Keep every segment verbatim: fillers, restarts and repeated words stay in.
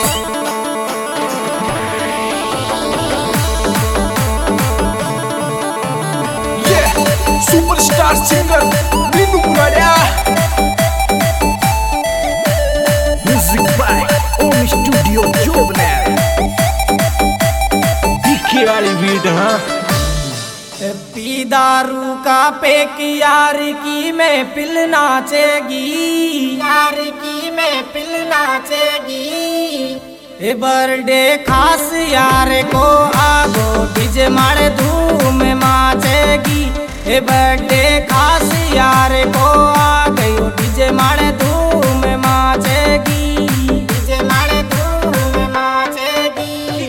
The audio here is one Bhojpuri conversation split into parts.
Superstar singer Meenu Purada. Music by Om studio Jobner. दिखे वाली बीट। हाँ पी दारू का पेक यार की महफिल नाचेगी, यार की महफिल नाचेगी। ए बर्थडे खास यार को आगो डीजे मारे धूम माचेगी। ए बर्थडे खास यार को आ गई डीजे मारे धूम माचेगी, डीजे मारे धूम माचेगी।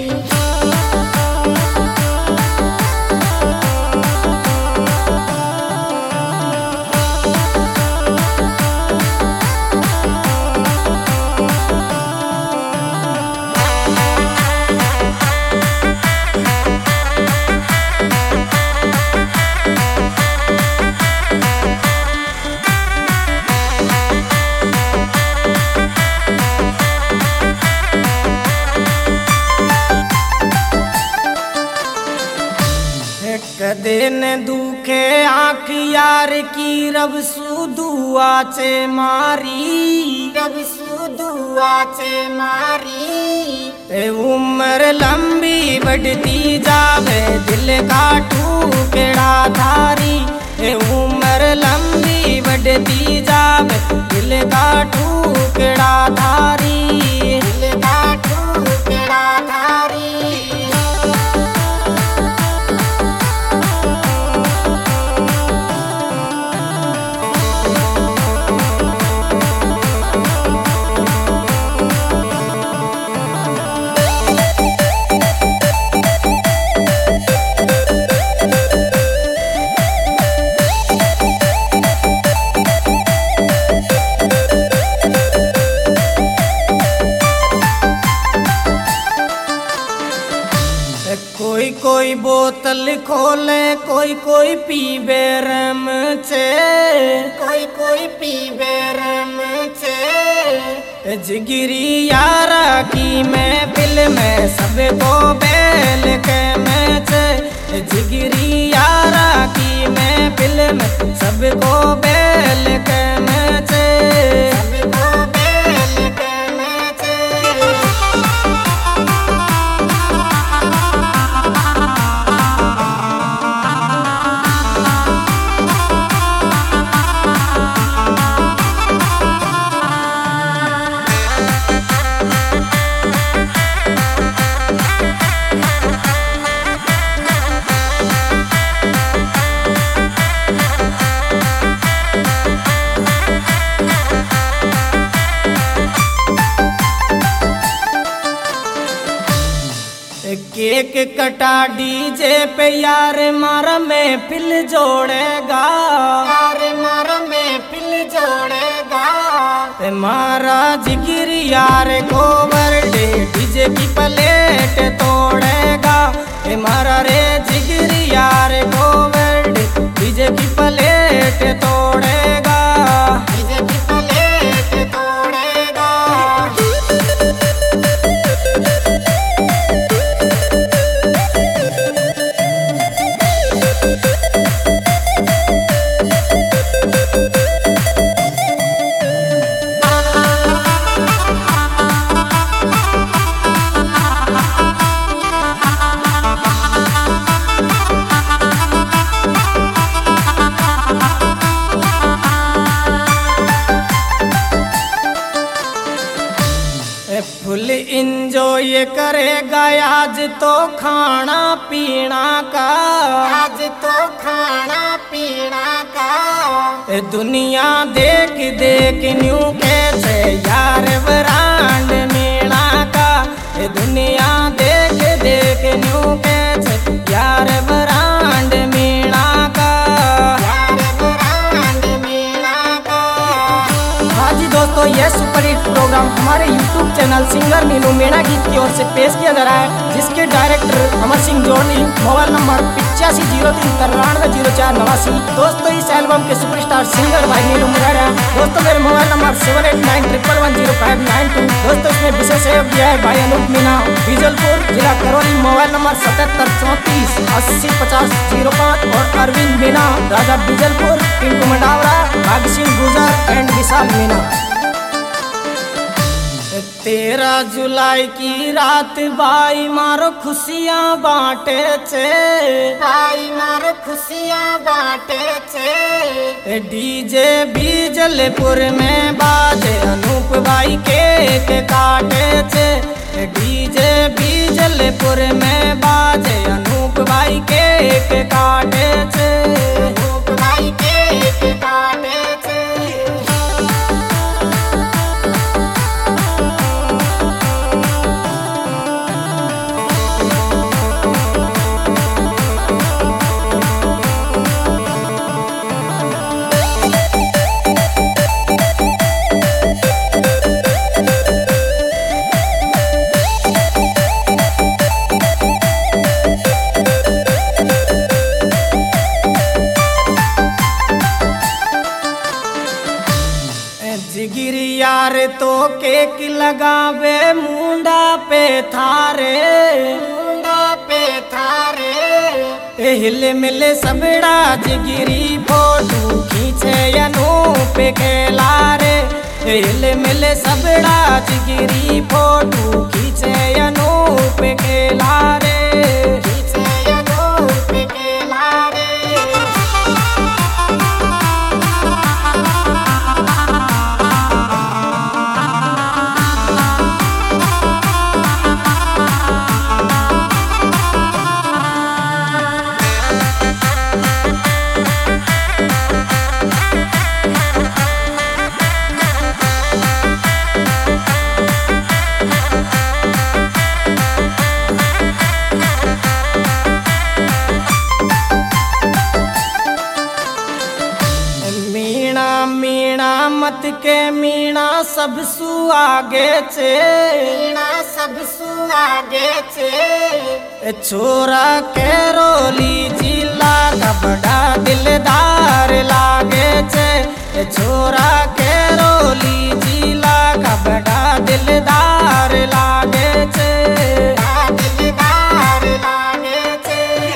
दिन दुखे आँख यार की रब सुदुआ चे मारी, रब सुदुआ चे मारी। ए उम्र लंबी बढ़ती जावे दिल का टुकड़ा धारी। ए उम्र लंबी बढ़ती जावे दिल का टुकड़ा धारी, दिल का टुकड़ा धारी। कोई कोई बोतल खोले कोई कोई पीबे रम चे, कोई कोई पीबे रम चे। जिगिरी यारा की महफिल में सबको बैल के में चे। जिगिरी यारा की महफिल में सबको बैल के में चे, सबको बैल के में चे। केक कटा डीजे पे यार मारा महफिल जोड़ेगा, यार मारा महफिल जोड़ेगा। मारा जिगिरी यार को बर्थडे डीजे की प्लेट तोड़ेगा। मारा रे जिगिरी यार को बर्थडे डीजे की प्लेट तोड़ेगा, डीजे की प्लेट तोड़ेगा। फुल इंजॉय करेगा आज तो खाना पीना का, आज तो खाना पीना का। दुनिया देख देख न्यू कैसे यार ब्रांड मीणा का। दुनिया देख देख न्यू कैसे यार ब्रांड मीणा का, यार ब्रांड मीणा का। हाँ जी दोस्तों, यह सुपर हिट प्रोग्राम हमारे YouTube channel singer Meenu Meena गीत की ओर से पेश किया जा रहा है, जिसके डायरेक्टर अमर सिंह जोड़ी। मोबाइल नंबर पिचासी जीरो तीन तिरानवे जीरो चार नवासी। दोस्तों इस एल्बम के सुपरस्टार सिंगर भाई मीनू मीणा। दोस्तों मेरे mobile number seven eight nine triple one zero five nine two. दोस्तों इसमें विशेष सहयोग दिया है भाई अनूप मीना बीजलपुर जिला करौली, मोबाइल नंबर सतहत्तर चौंतीस अस्सी पचास जीरो पाँच। और अरविंद मीना राजा बीजलपुर, पिंकू मंडावरा, भाग सिंह गुजर एंड विशाल मीना। तेरह जुलाई की रात भाई मारो खुशियाँ बांटे छे, भाई मारो खुशियाँ बांटे छे। डीजे बीजलपुर में बाजे अनूप भाई केक काटे छे। डीजे बीजलपुर में बाजे अनूप भाई केक काटे छे, अनूप भाई केक काटे छे। जिगिरी यार तो केक लगावे मुंडा पे थारे, मुंडा पे थारे। हिले मिले सबड़ा जिगिरी फोटो खींचे अनूप खेला रे। हिले मिले सबड़ा जिगिरी फोटो खींचे अनूप खेला रे, खींचे अनूप खेला रे। मीणा मत के मीणा सब सु आगे छे, मीणा सब सु आगे छे। छोरा के रोली जिला का बड़ा दिलदार लागे छे। छोरा के रोली जिला का बड़ा दिलदार लागे छे, दिलदार लागे छे।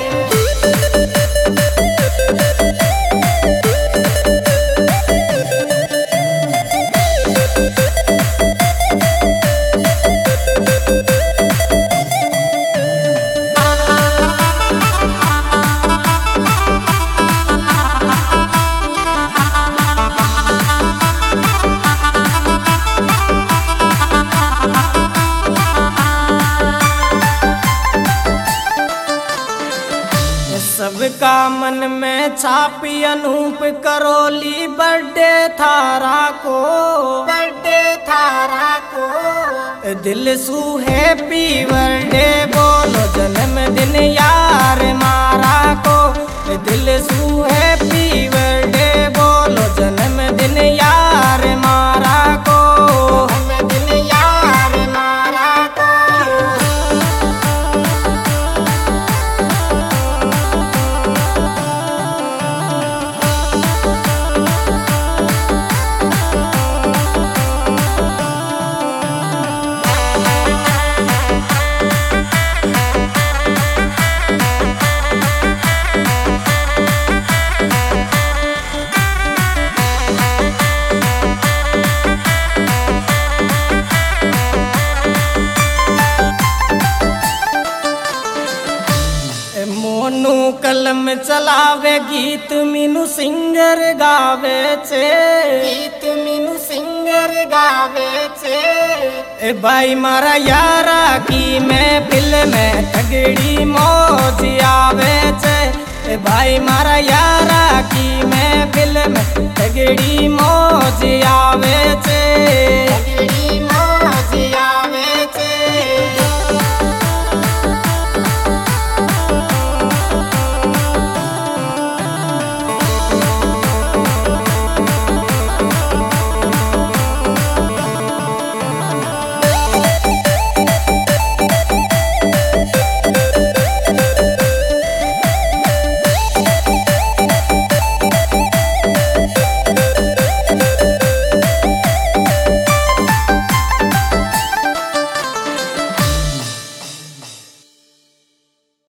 सबका मन में छापी अनूप करौली बर्थडे थारा को, बर्थडे थारा को। दिल सू हैप्पी बर्थडे बोलो जन्मदिन यार मारा को। दिल सू हैप्पी बर्थडे बोलो जन्मदिन यार मारा को, जन्मदिन यार मारा को। मोनू कलम चलावे गीत मीनू सिंगर गावे छे, गीत मीनू सिंगर गावे छे। ए भाई मारा यारा की महफिल में तगड़ी मौज आवे छे। ए भाई मारा यारा की महफिल में तगड़ी मौज आवे छे।